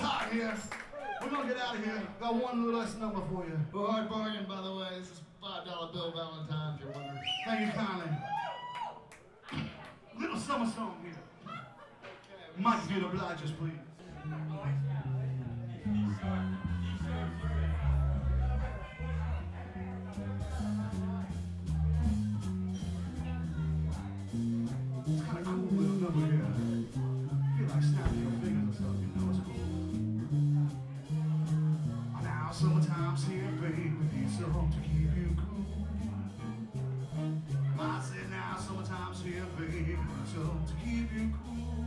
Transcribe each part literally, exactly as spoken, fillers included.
hot here. We're gonna get out of here. Got one little less number for you. Well, hard bargain, by the way. This is five dollar bill Valentine's, you're wondering. Thank you kindly. Little summer song here. Mike, if you'd oblige us, please. It's kind of cool little number here. Feel like snapping your fingers or something, you know, it's cool. Now, summertime's here, baby, need some to keep you cool. I said now, summertime's here, baby, some to keep you cool.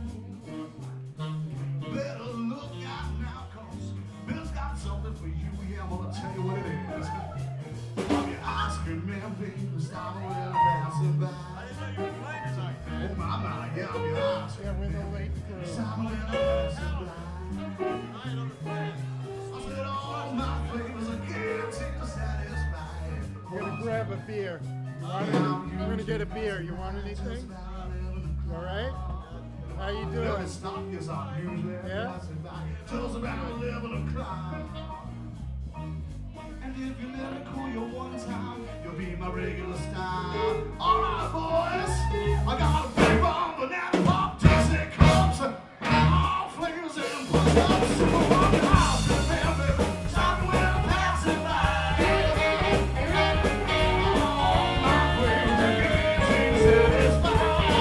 Better look out now, cause Bill's got something for you. Yeah, I'm gonna tell you what it is. From your ice cream man, baby, stop when I'm passing by. Oh my, my, yeah, I'm your ice cream man. Stop when I'm passing by. I said all my flavors are guaranteed to satisfy. You're gonna grab a beer. You want any, you're gonna get a beer. You want anything? All right? How you doing? Never stop, yes, I'm usually Yeah? till it's about eleven o'clock. And if you let me cool you one time, you'll be my regular style. All right, boys, I got a big bomb, banana pop, Dixie cups, all flavors and push-ups. We're on the house, man, baby, stop when I'm passing by. All my flavors are guaranteed to satisfy.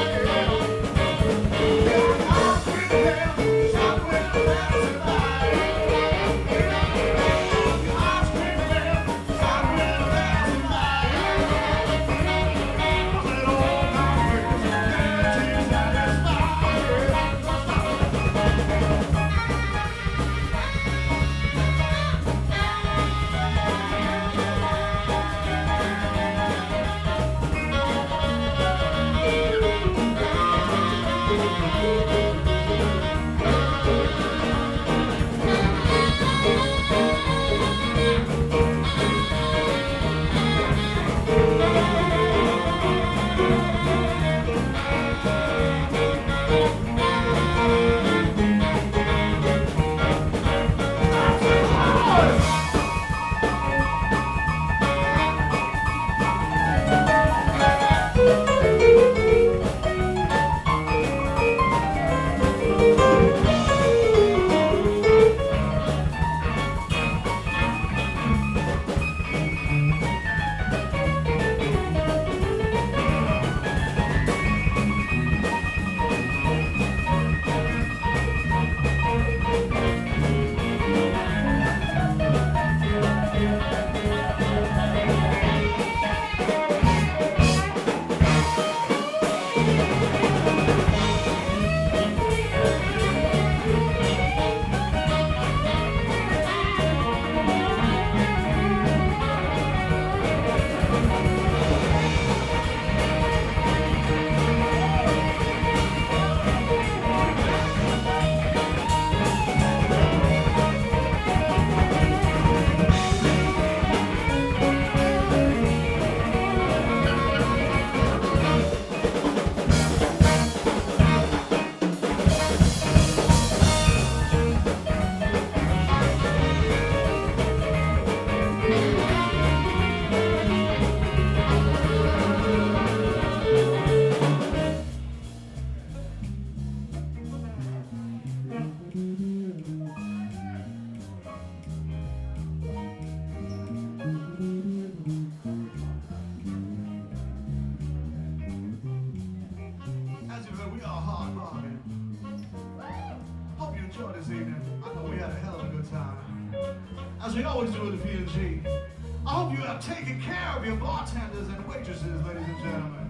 As we always do at the P and G. I hope you have taken care of your bartenders and waitresses, ladies and gentlemen.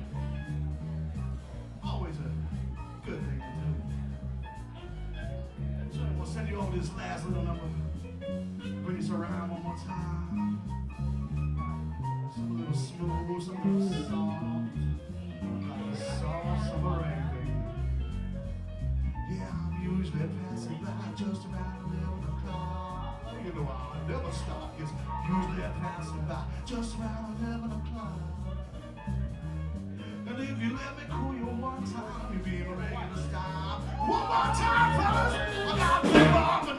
Always a good thing to do. So we'll send you over this last little number. Bring us around one more time. Some little smooth, some little soft. Like a soft summer rain, baby. Yeah, I'm usually passing by just around eleven o'clock. You know I'll never stop, it's usually I'm passing by just around eleven o'clock. And if you let me cool you one time, you'll be a regular style. One more time, fellas, I got a big bomb.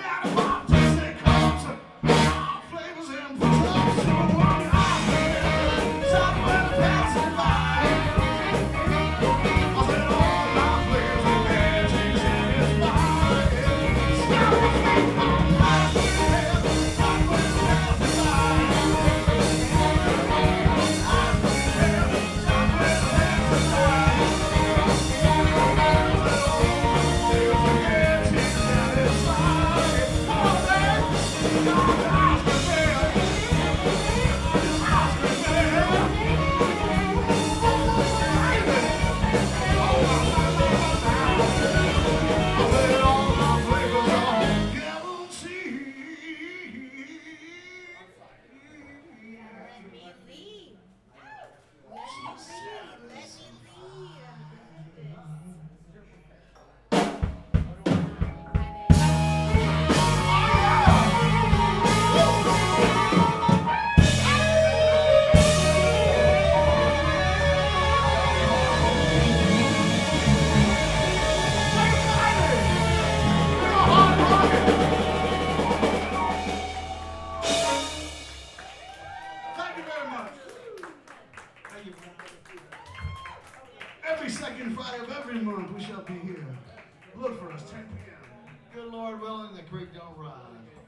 Look for us, ten p.m. Good Lord willing, the creek don't rise.